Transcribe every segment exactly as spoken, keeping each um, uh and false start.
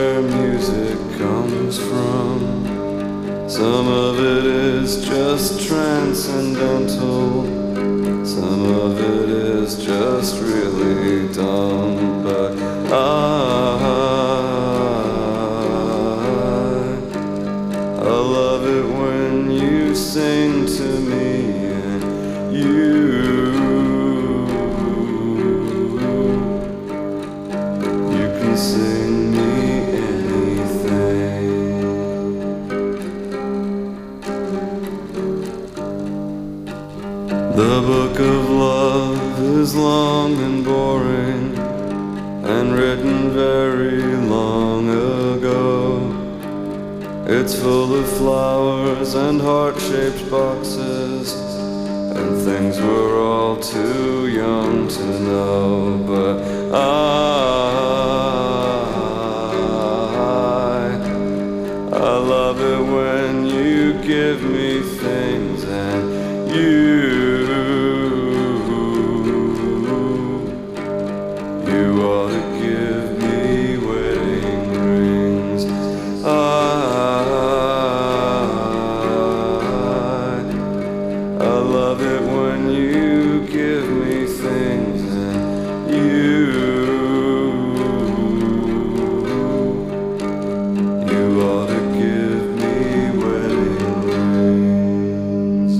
where music comes from. Some of it is just transcendental, some of it is just really dumb. But I, I love it when you sing to me and you You can sing me anything. The book of love is long and boring and written very long ago. It's full of flowers and heart-shaped boxes and things we're all too young to know. But I, I love it when you give me things and you, you ought to give me wedding rings. I, I love it when you give me things and you, you ought to give me wedding rings.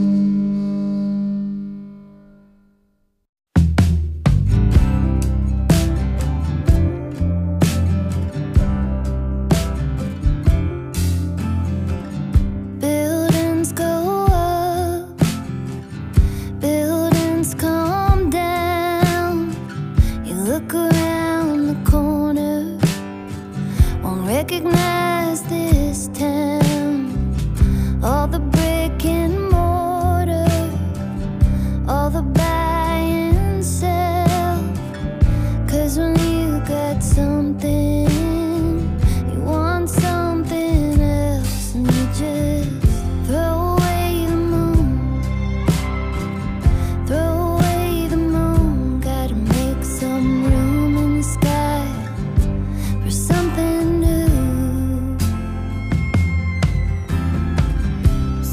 Buildings go up, buildings come down. You look around the corner, won't recognize this town. All the brick and mortar, all the buy and sell. 'Cause when you got something, you want something else, and you just throw away the moon, throw away the moon. Gotta make some room in the sky for something new.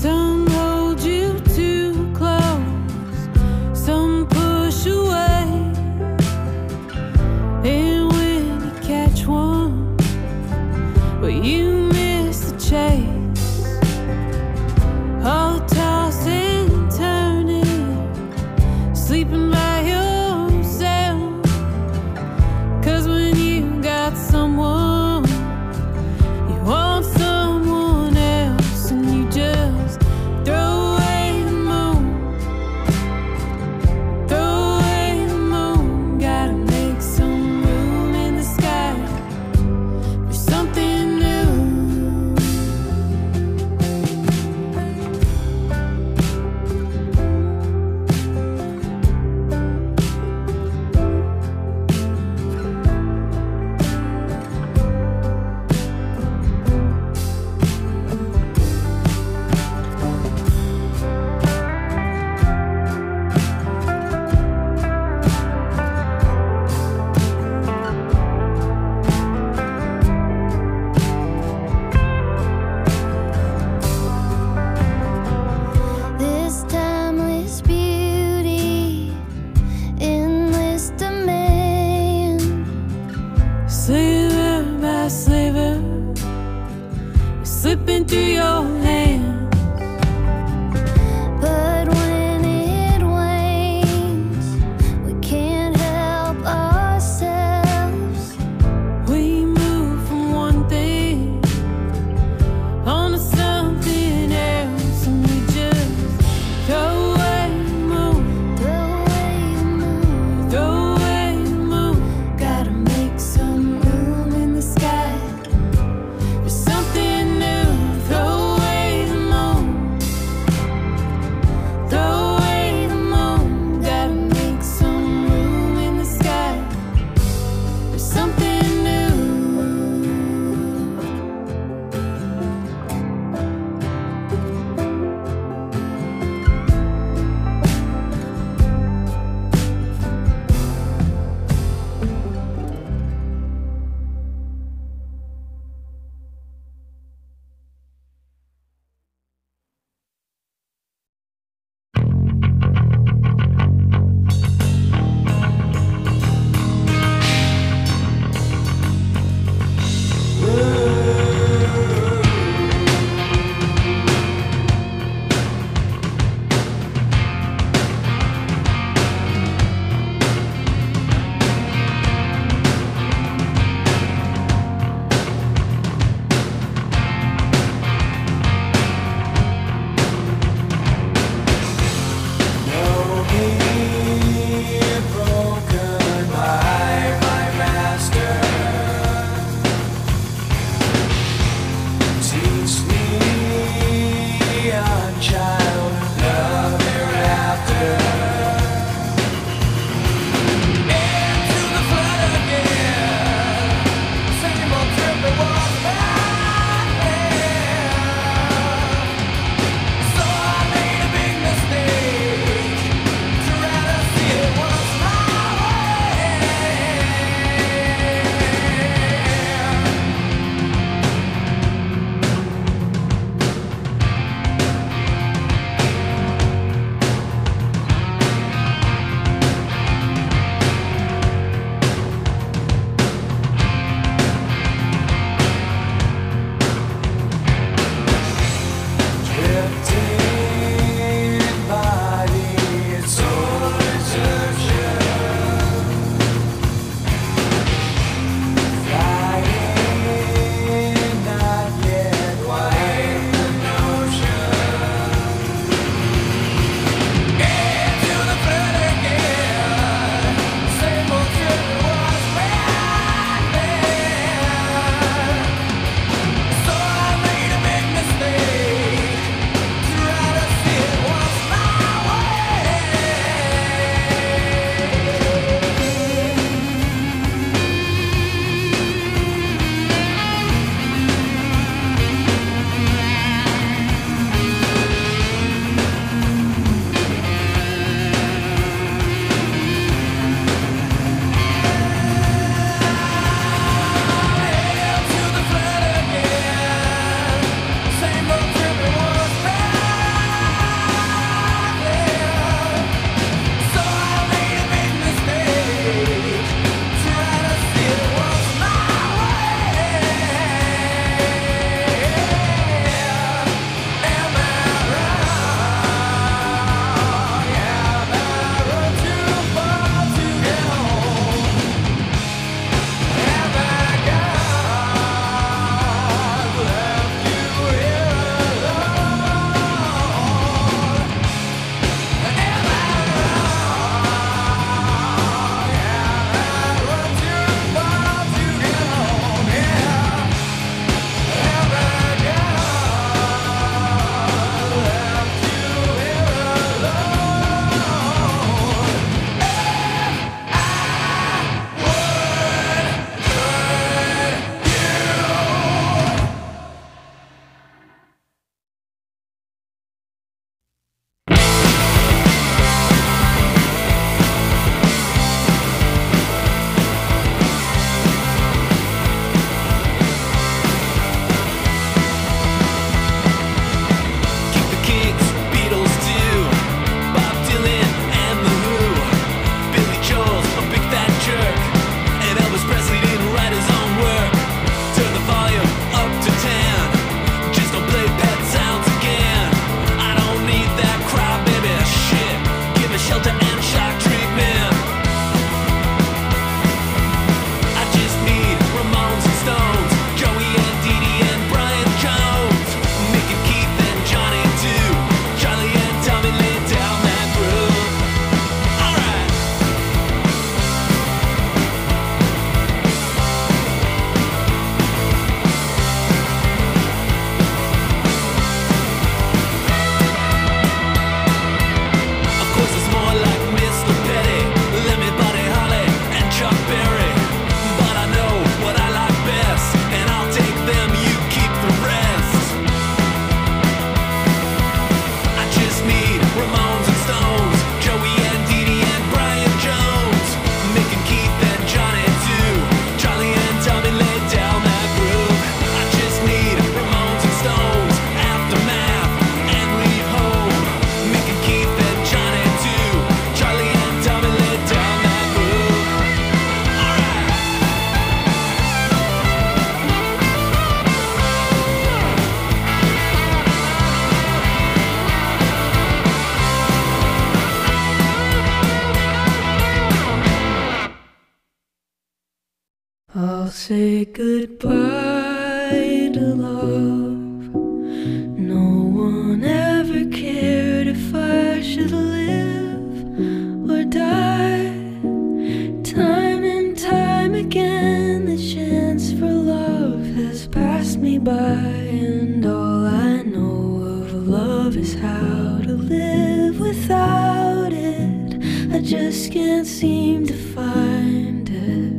say goodbye to love. No one ever cared if I should live or die. Time and time again, the chance for love has passed me by, and all I know of love is how to live without it. I just can't seem to find it.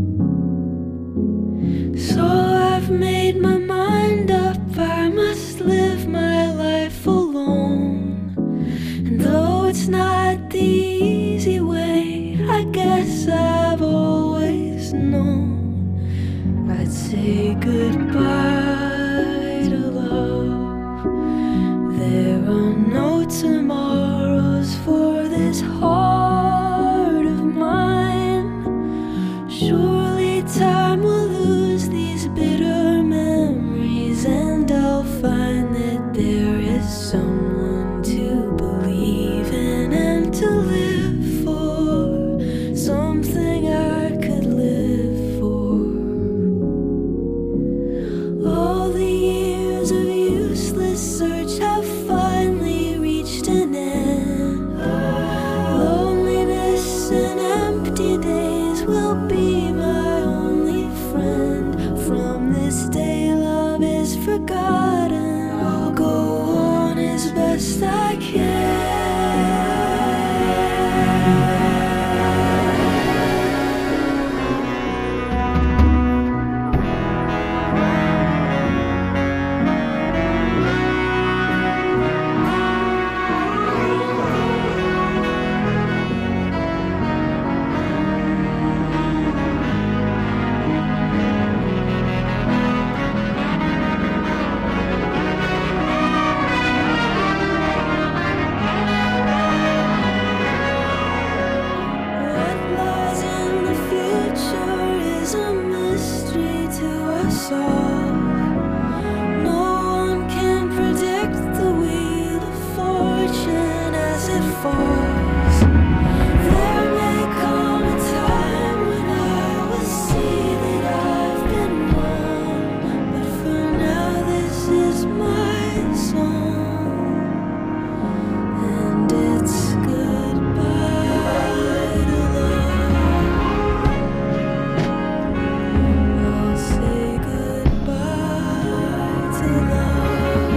So I've made my mind up, I must live my life alone. And though it's not the easy way, I guess I've always known I'd say goodbye to love. There are no tomorrows for this heart of mine. Surely time will lose these bitter memories, and I'll find that there is someone to believe in and to live for, something I could live for. All the years of useless search have finally reached an end. Loneliness and empty days will be my only friend. From this day love is forgotten, I'll go on as best I can. What lies in the future is a mystery to us all. No one can predict the wheel of fortune as it falls. There may come a time when I will see that I've been wrong, but for now this is my song, and it's goodbye to love. I'll say goodbye to love.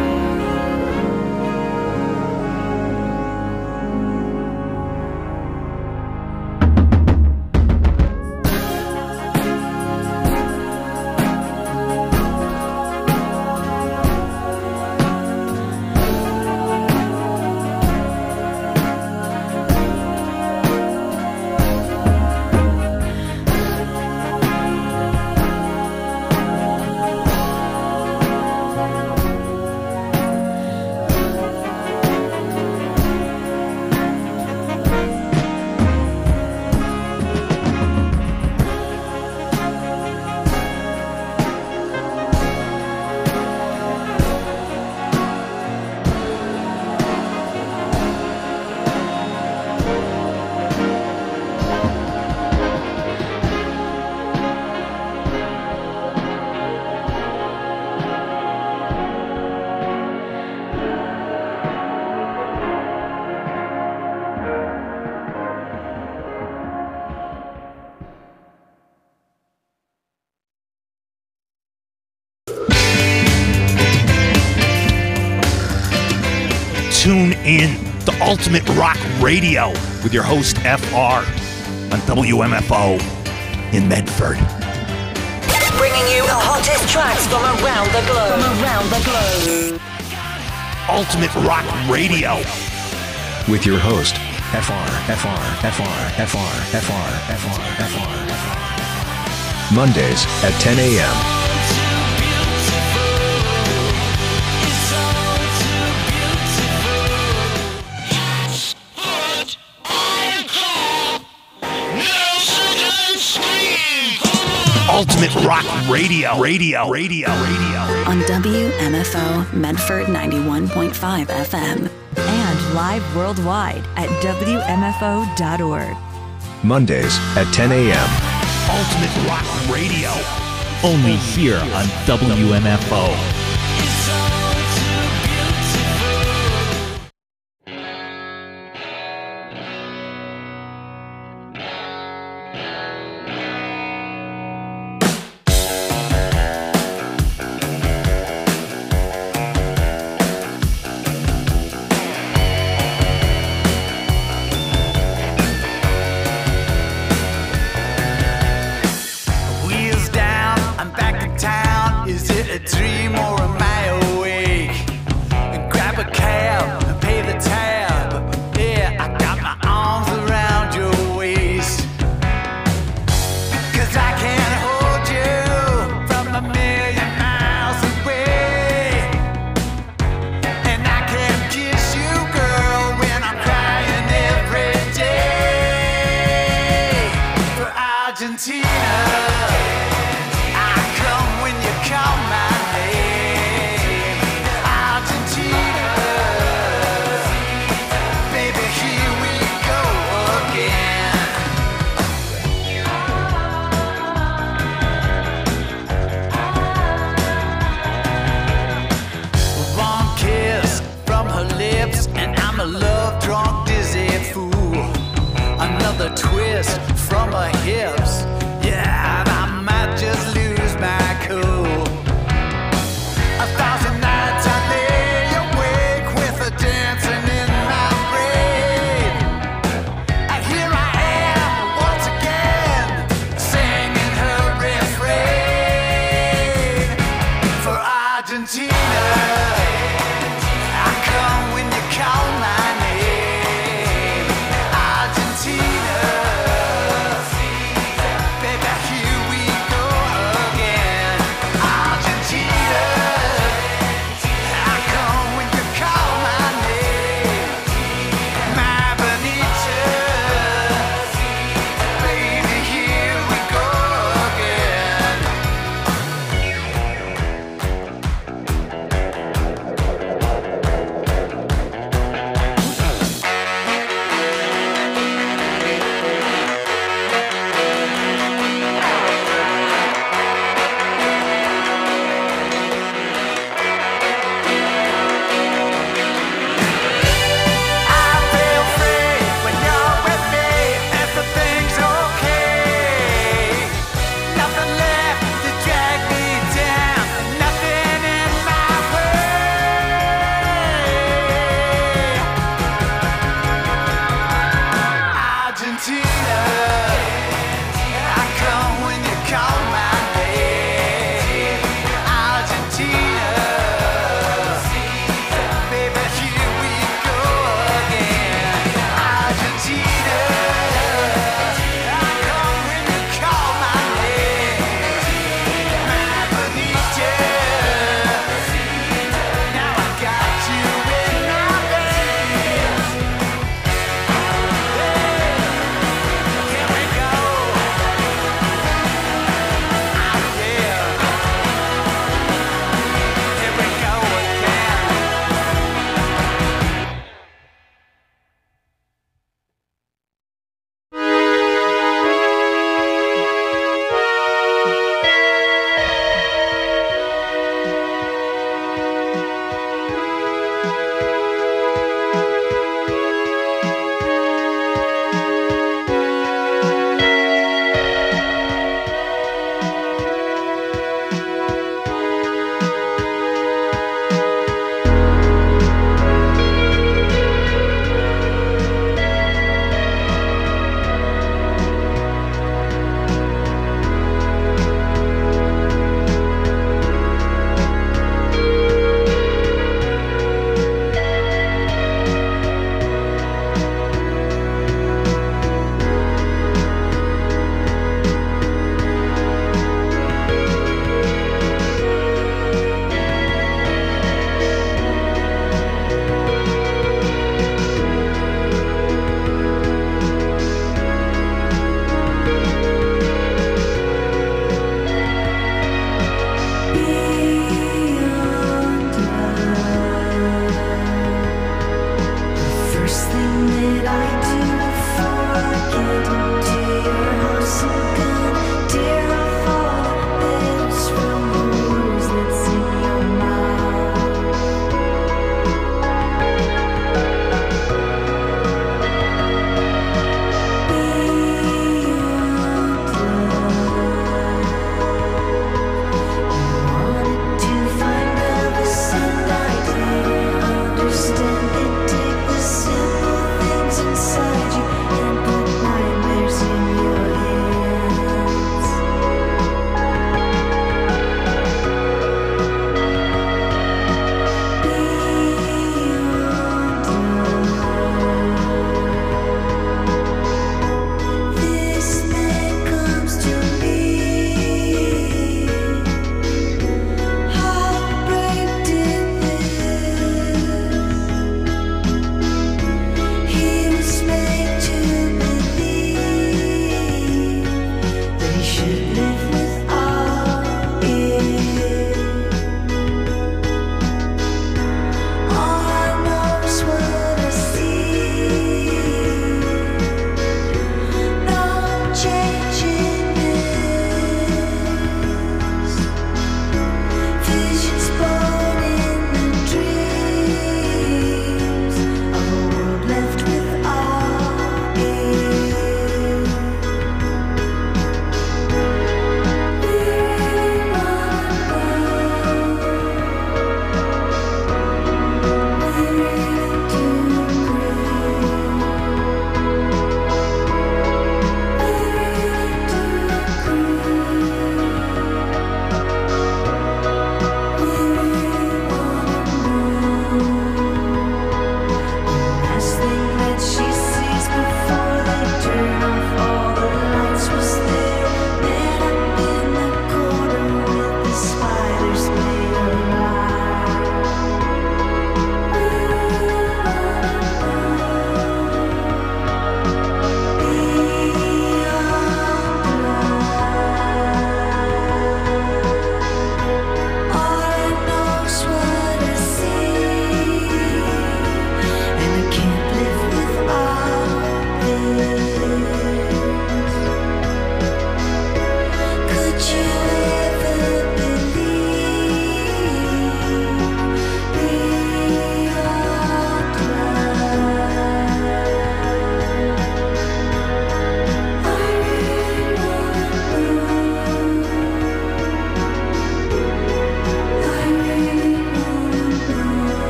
Tune in to Ultimate Rock Radio with your host F R on W M F O in Medford. Bringing you the hottest tracks from around the globe. From around the globe. Ultimate Rock Radio with your host F R, F R, F R, F R, F R, F R, F R, F R. Mondays at ten a.m. Ultimate Rock Radio, Radio, Radio, Radio. On W M F O Medford ninety-one point five F M. And live worldwide at W M F O dot org. Mondays at ten a.m. Ultimate Rock Radio. only here on W M F O.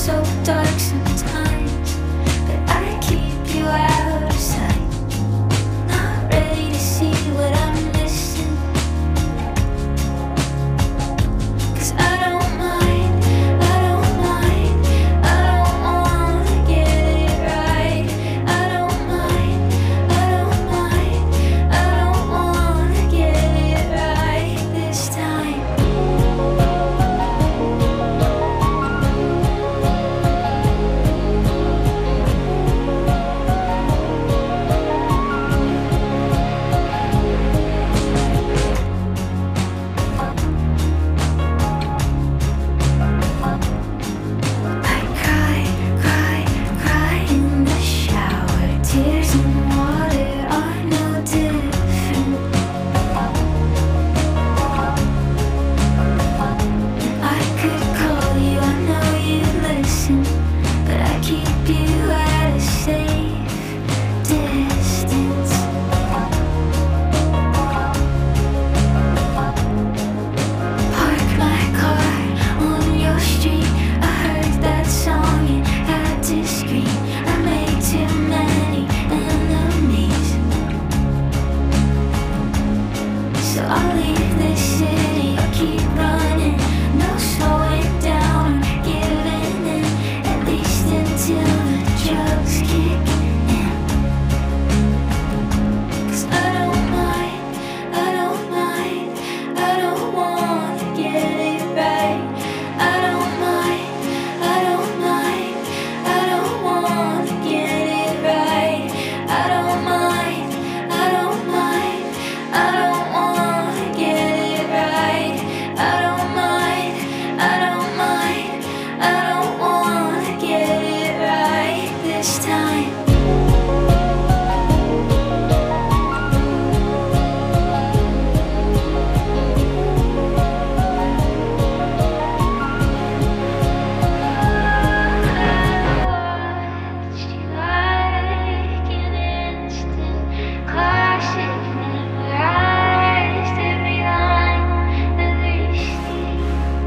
so dark sometimes, but I keep you out of sight. Not ready to see what I'm missing, 'cause I don't mind, I don't mind, I don't wanna get it right. I don't mind, I don't mind, I don't wanna get it right this time. I cry, cry, cry in the shower. Tears and water are no different. I could call you, I know you'd listen, but I keep you at a safe distance. Park my car on your street. I heard that song and had to scream. I made too many enemies, so I'll leave this city. I'll keep running, no slowing down or giving in, at least until the drugs kick in. 'Cause I don't mind, I don't mind, I don't wanna get it right. I don't mind, I don't mind, I don't wanna get it right. I don't mind, I don't mind, I don't wanna get it right. I don't mind, I don't mind, I don't wanna get it right this time. Watched you like an instant classic, memorized every line, every scene.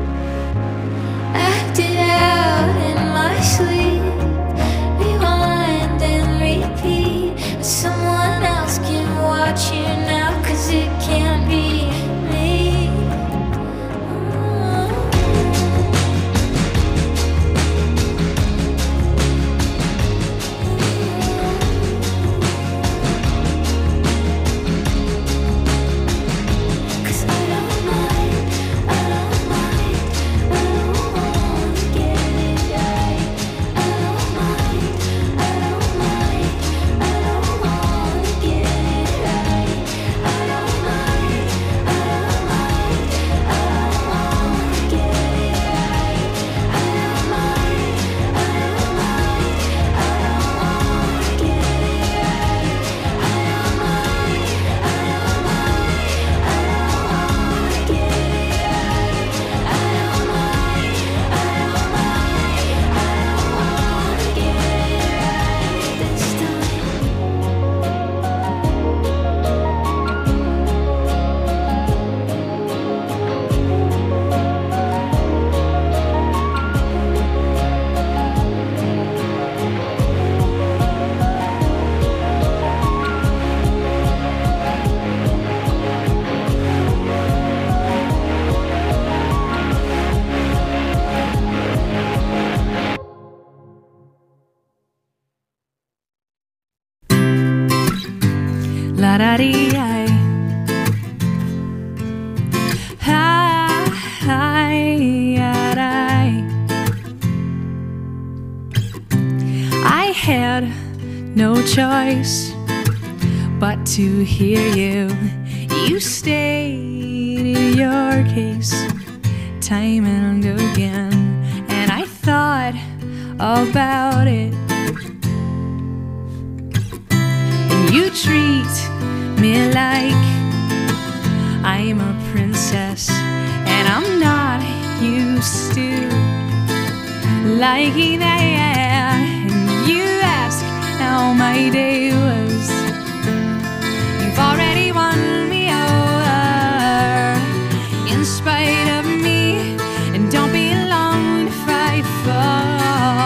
Acted out in my sleep, rewind and repeat. But someone else can watch you now, 'cause it can't be me. Cause I don't mind, I don't mind, I don't wanna get it right. I don't mind, I don't mind, I don't wanna get it right. I don't mind, I don't mind, I don't wanna get it right. I don't mind, I don't mind, I don't wanna get it right. I don't mind, I don't mind, I don't wanna get it right. I don't mind, I don't mind, I don't wanna get it right this time. La da dee I. Hi, hi, I. I had no choice but to hear you. You stated your case time and again, and I thought about it. And you treat me like I'm a princess, and I'm not used to liking that. And you ask how my day was. You've already won me over in spite of me, and don't be long to fight for.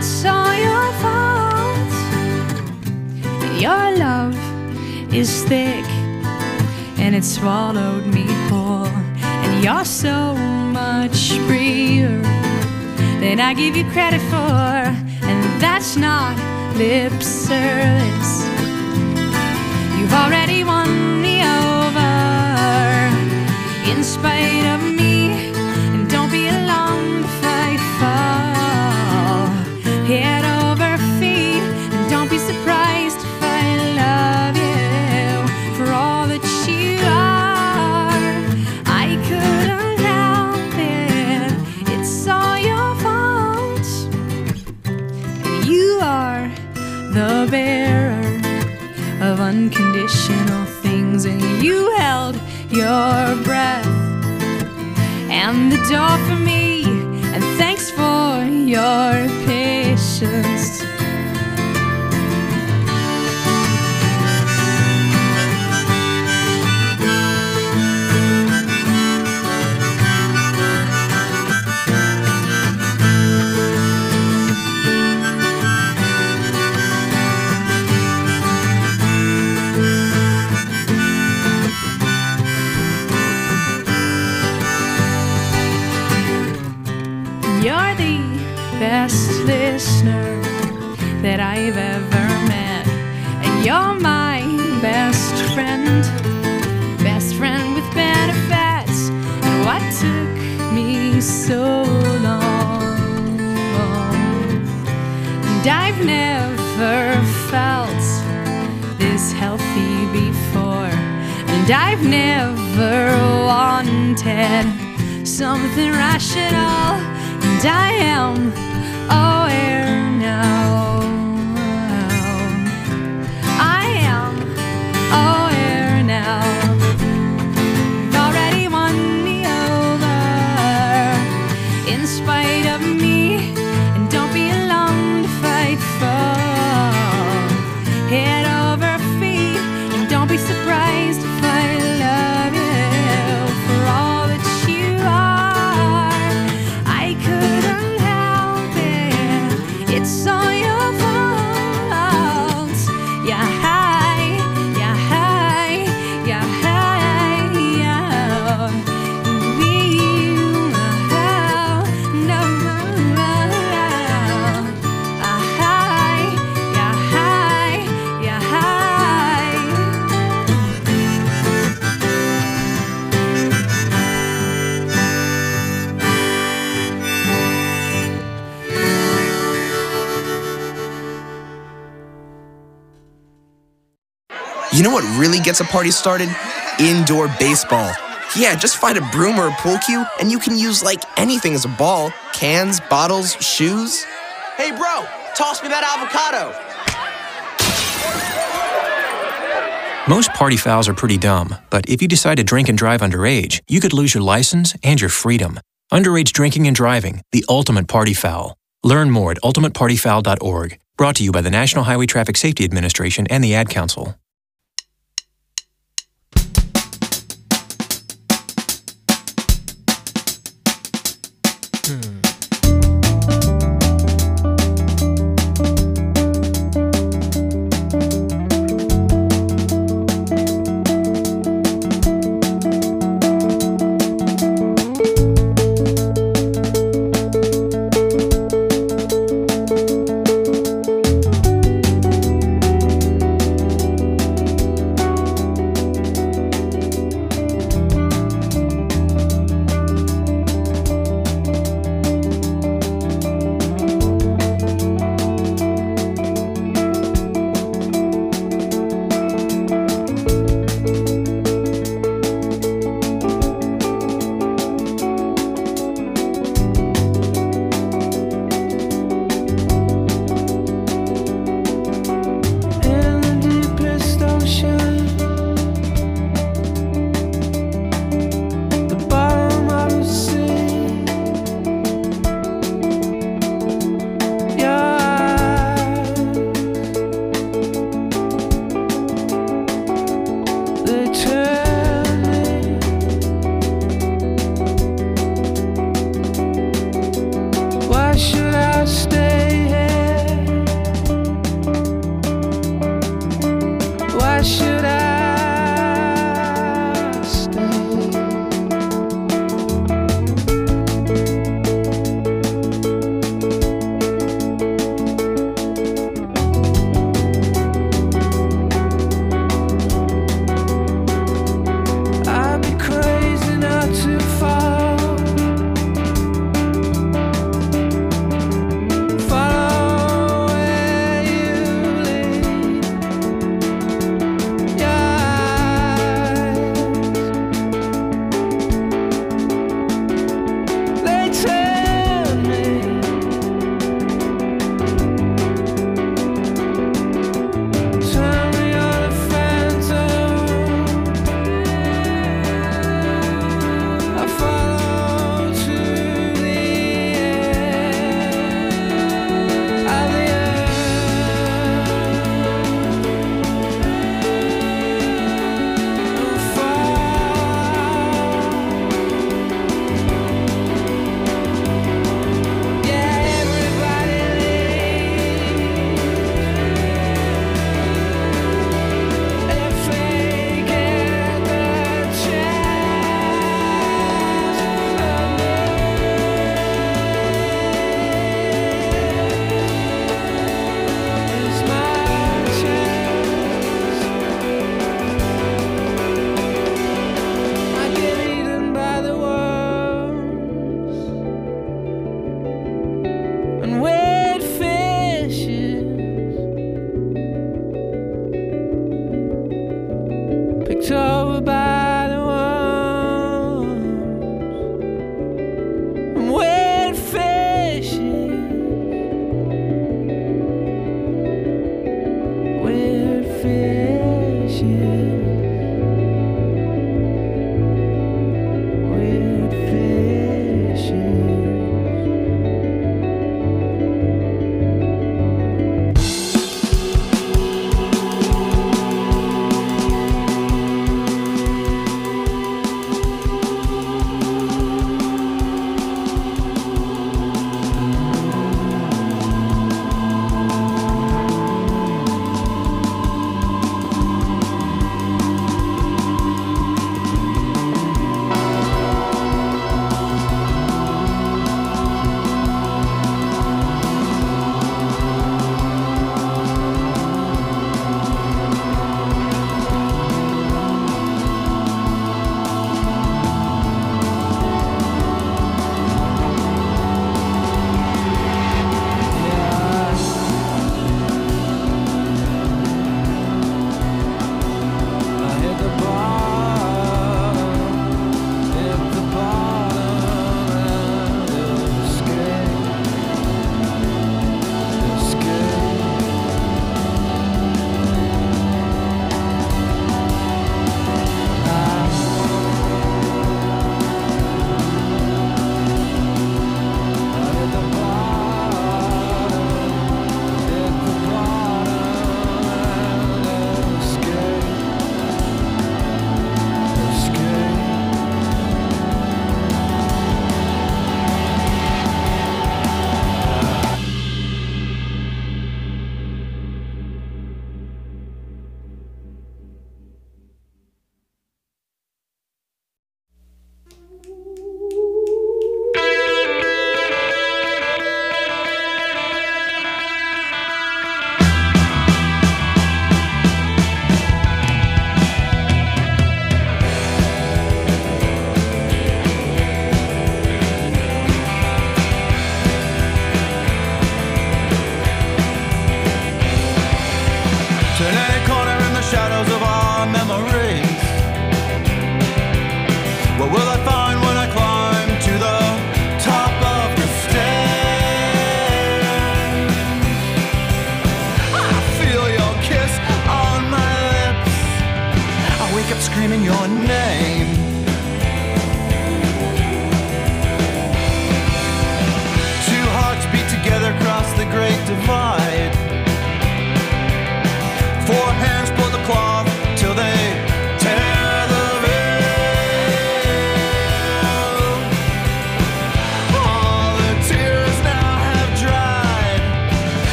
it's all your fault. Your love is thick and it swallowed me whole. And you're so much freer than I give you credit for. And that's not lip service. You've already won me over in spite of me. And don't be alone to fight fall. Head over feet, and don't be surprised if I love you for all that you are. I couldn't help it, it's all your fault. And you are the bearer of unconditional things, and you held your breath and the door for me, and thanks for your patience. You're the best listener that I've ever met, and you're my best friend, best friend with benefits. And what took me so long? And I've never felt this healthy before, and I've never wanted something rational. And I am aware now. I am aware now. You've already won me over in spite of me. And don't be alone to fight for. Head over feet, and don't be surprised if I love you for all that you are. I couldn't help it, it's all your fault. Yeah, hi, yeah, hi, yeah, hi, yeah. We, oh, no, no, no. Ah, hi, yeah, hi, yeah, hi. You know what really gets a party started? Indoor baseball. Yeah, just find a broom or a pool cue, and you can use like anything as a ball. Cans, bottles, shoes. Hey bro, toss me that avocado. Most party fouls are pretty dumb, but if you decide to drink and drive underage, you could lose your license and your freedom. Underage drinking and driving, the ultimate party foul. Learn more at ultimate party foul dot org. Brought to you by the National Highway Traffic Safety Administration and the Ad Council.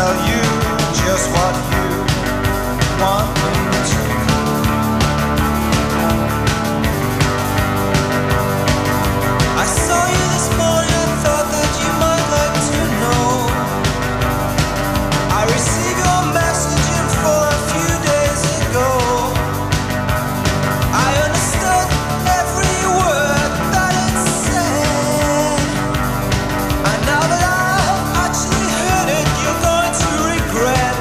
tell you just what you want me to. I saw you this morning and thought that you might like to know. I received your message in full a few days ago. I understood every word that it said, and now that I've actually heard it, you're going to regret.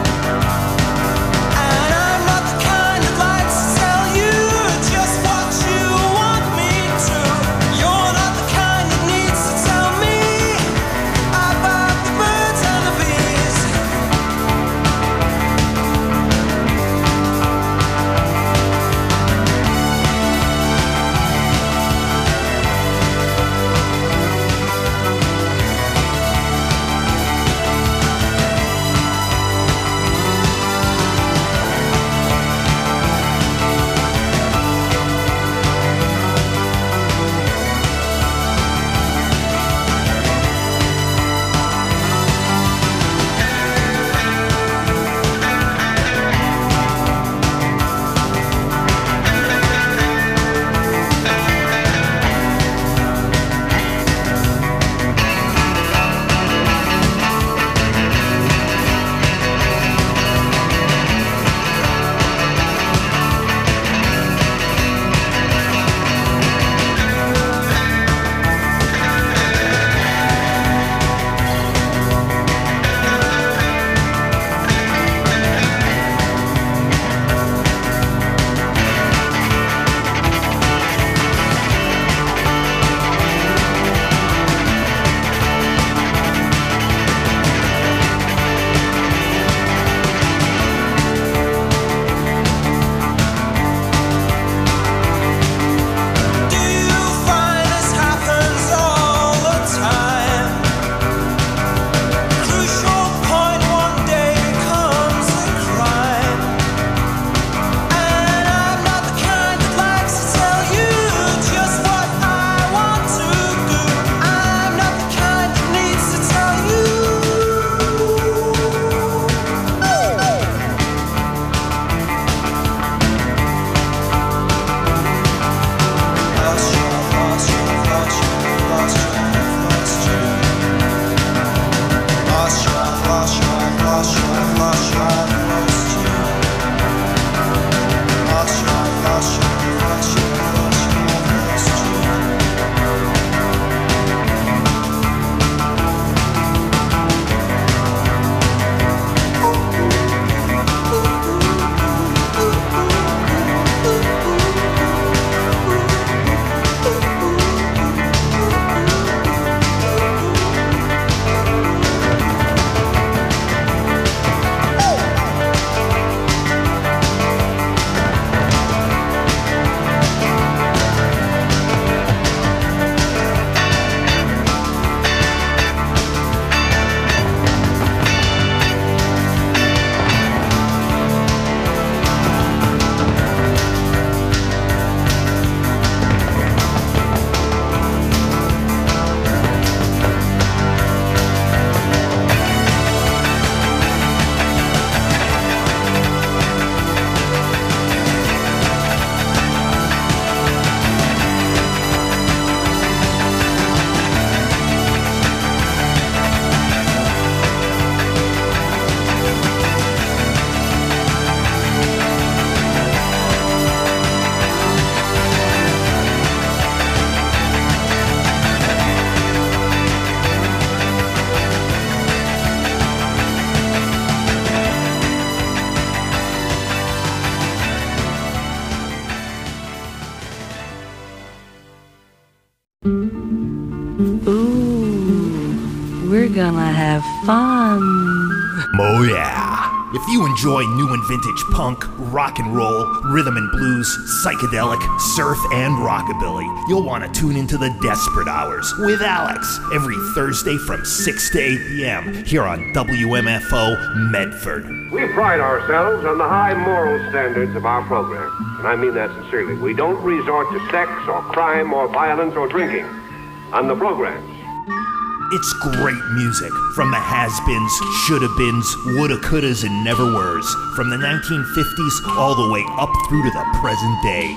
And I'm not the kind that likes to tell you just what you want me to. You're not the kind that needs to tell me about the birds and the bees. Do you find this happens all the time? Crucial point one day becomes a crime. And I'm not the kind that likes to tell you just what I want to do. I'm not the kind that needs to tell you. Lost you, lost you, lost you, lost you, lost you. Lost you, lost you, lost you, lost you, lost you. Lost you, lost you, lost you, lost you, lost you. Ooh, we're gonna have fun. Oh yeah. If you enjoy new and vintage punk, rock and roll, rhythm and blues, psychedelic, surf, and rockabilly, you'll want to tune into the Desperate Hours with Alex every Thursday from six to eight p.m. here on W M F O Medford. We pride ourselves on the high moral standards of our program, and I mean that sincerely. We don't resort to sex or crime or violence or drinking on the programs. It's great music from the has-beens, shoulda-beens, woulda, couldas, and never-weres. From the nineteen fifties all the way up through to the present day.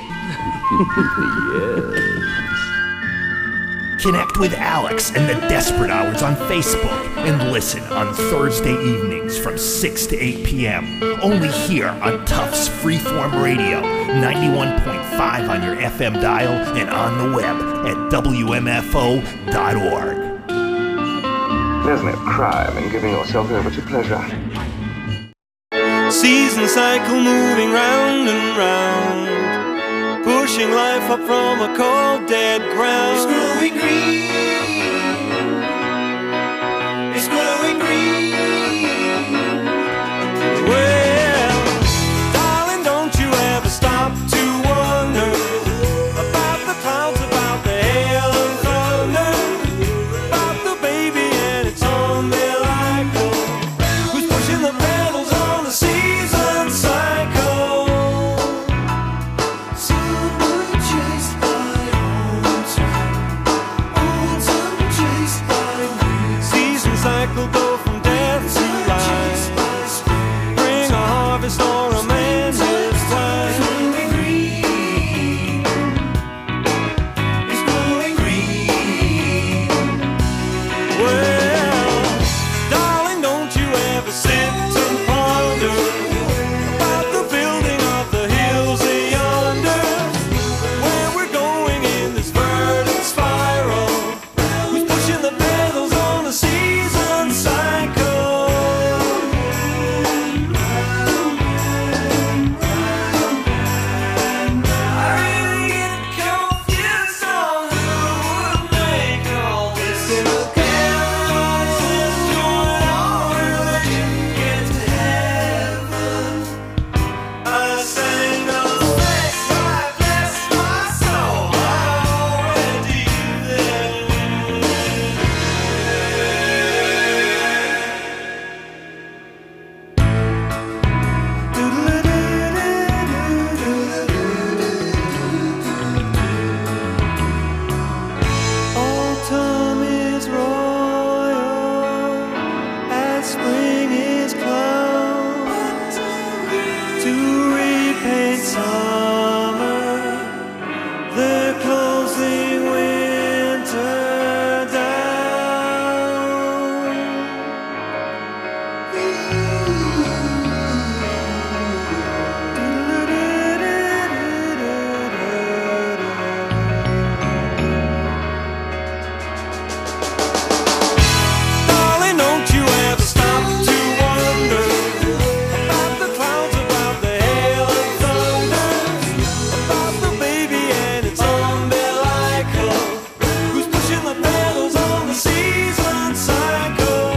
Yes. Connect with Alex and the Desperate Hours on Facebook and listen on Thursday evenings from six to eight p.m. Only here on Tufts Freeform Radio, ninety-one point five on your F M dial and on the web at W M F O dot org. There's no crime in giving yourself over to pleasure. Season cycle moving round and round, pushing life up from a cold dead ground. It's growing green. It's growing green. Well, darling, don't you ever stop to wonder about the clouds, about the hail and thunder, about the baby and its umbilical, who's pushing the pedals on the season cycle. Summer chased by autumn, autumn chased by winter. Season cycle go from death to life, bring a harvest or a man his time. Growing green. It's growing green. Well, darling, don't you ever sit and ponder about the building of the hills yonder, where we're going in this verdant spiral, who's pushing the pedals on the season cycle. I really get confused on who would make all this. Look at what's going on when you get to heaven. I sang those thanks, I bless my soul, I'm already there. Autumn is royal, as spring is clown, to repaint summer, they're closing winter down. Darling, don't you ever stop to wonder about the clouds, about the hail and thunder, about the baby and its umbilical, who's pushing the pedals on the season cycle.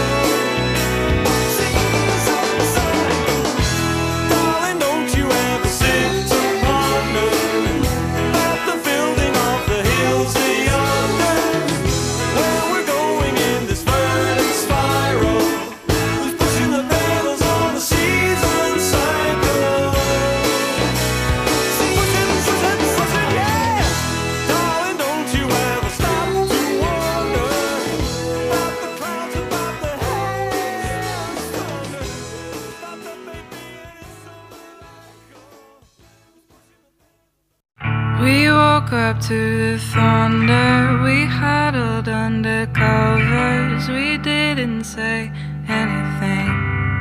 Season cycle. Darling, don't you ever sit and ponder about the building of the hills yonder, where we're going in this verdant spiral, who's pushing the pedals on the season cycle. Pushing, pushing, pushing, yeah. Darling, don't you ever stop to wonder about the clouds, about the hail and thunder, about the baby and its umbilical. We woke up to the thunder, we huddled under covers, we didn't say anything.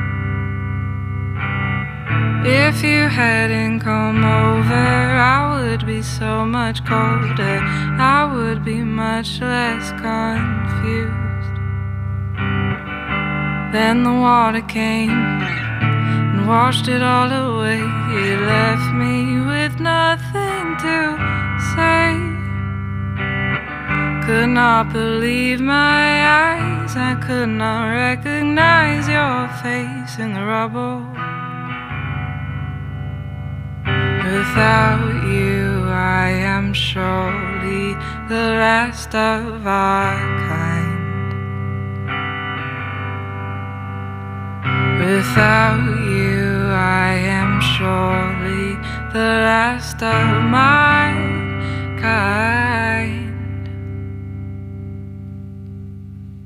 If you hadn't come over, I would be so much colder, I would be much less confused. Then the water came and washed it all away. It left me with nothing to say. Could not believe my eyes, I could not recognize your face in the rubble. Without you, I am surely the last of our kind. Without you, I am surely the last of my kind.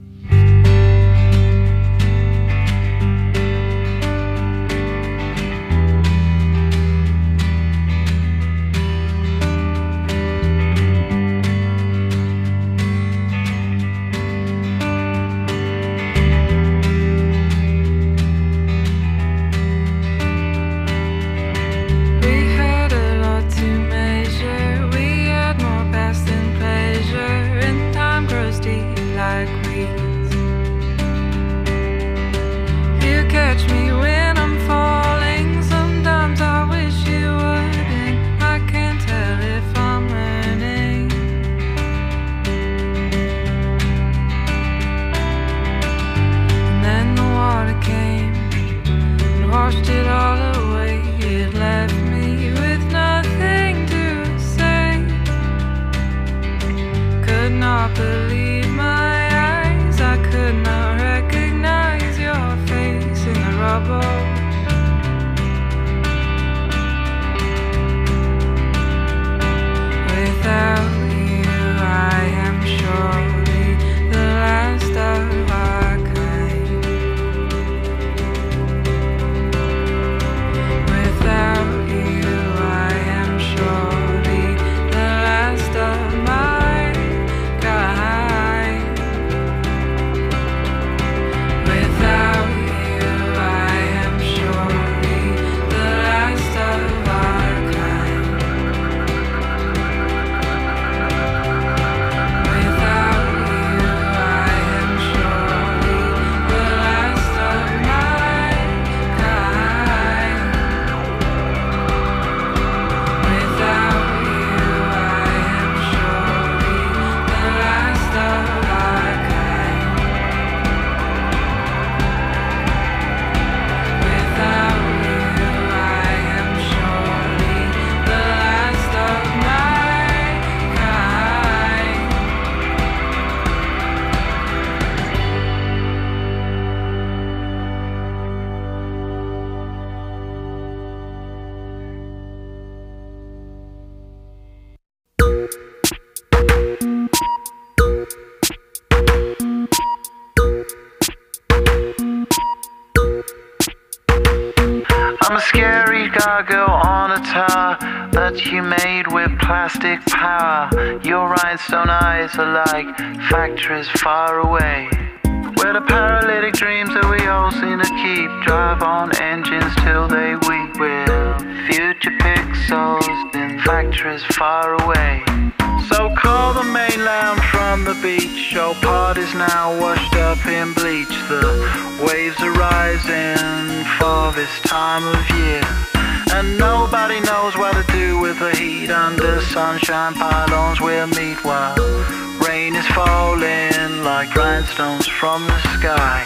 I'm a scary gargoyle on a tower that you made with plastic power. Your rhinestone eyes are like factories far away, where the paralytic dreams that we all seem to keep drive on engines till they weep. We're future pixels in factories far away. So call the mainland from the beach. Your party's now washed up in bleach. The waves are rising for this time of year, and nobody knows what to do with the heat. Under sunshine pylons we'll meet while rain is falling like rhinestones from the sky.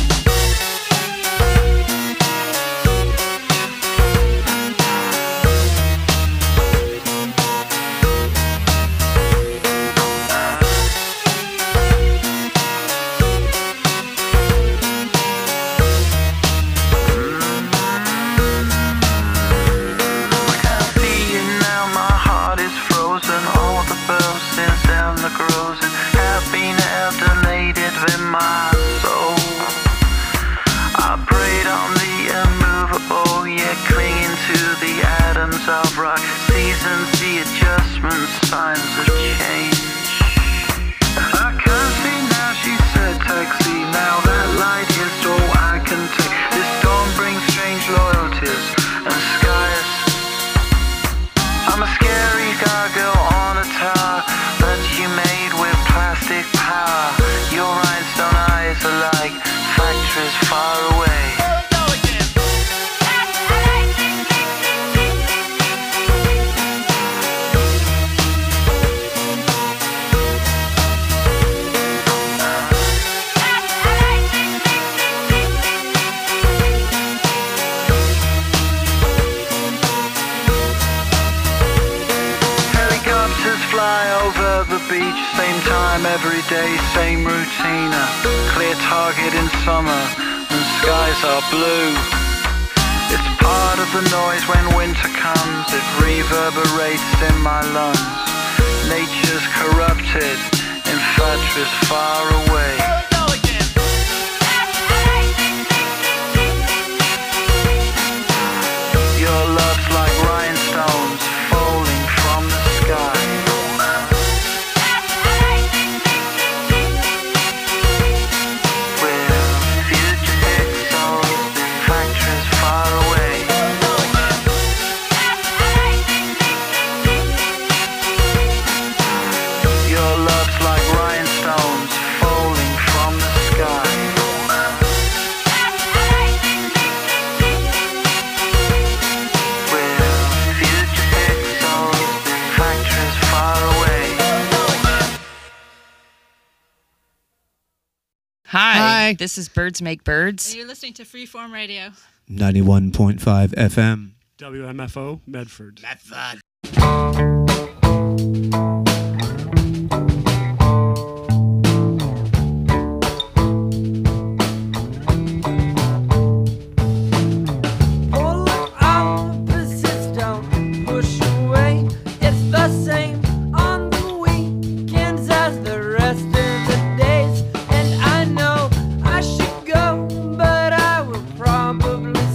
Of rock, seasons, the adjustments, signs of change. I can't see now, she said, taxi. Now that light is all I can take. This dawn brings strange loyalties and skies. I'm a scary gargoyle on a tower that you made with plastic power. Your rhinestone eyes are like factories far away. Beach, same time every day, same routine. A clear target in summer and skies are blue. It's part of the noise when winter comes. It reverberates in my lungs. Nature's corrupted in factories far away. Your love's like rhinestones falling from the sky. Hi, this is Birds Make Birds. And you're listening to Freeform Radio. ninety-one point five F M. W M F O, Medford. Medford.